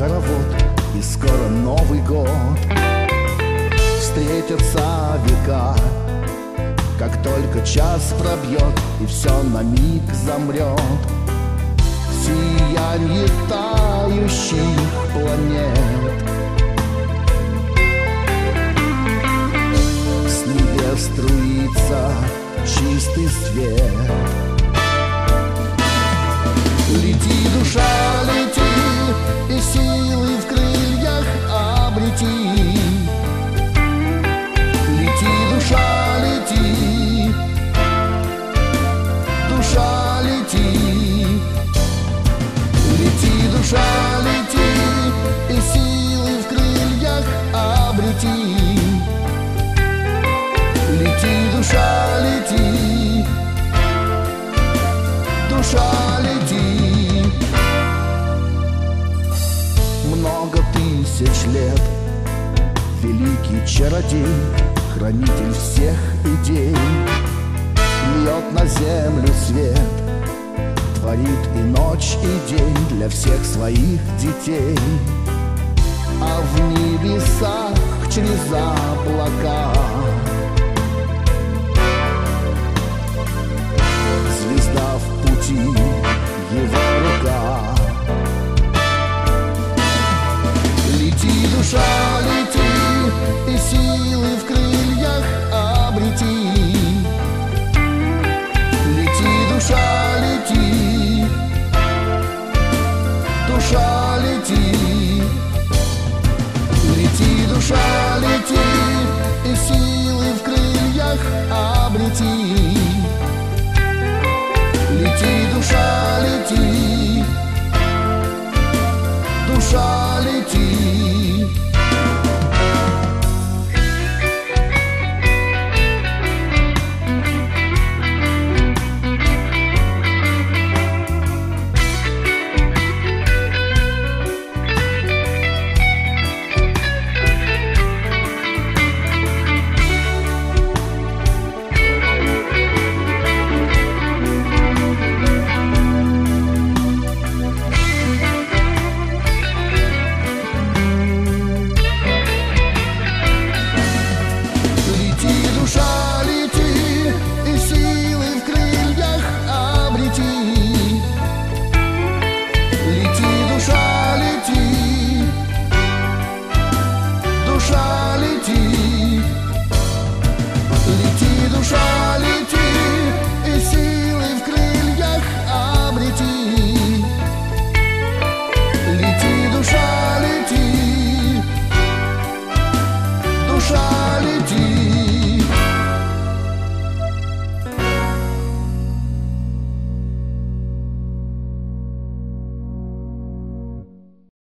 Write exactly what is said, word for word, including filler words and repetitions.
хоровод, и скоро Новый год. Встретятся века, как только час пробьет, и все на миг замрет. Сиянье тающих планет, с небес струится чистый свет. Лети, душа, лети, и силы в крыльях обрети. Лети, душа, лети, душа, лети. Лети, душа, лети, и силы в крыльях обрети. Лети, душа, лети, душа, лети. Много тысяч лет великий чародей, хранитель всех идей, льет на землю свет, творит и ночь, и день для всех своих детей. А в небесах через облака звезда в пути, его рука.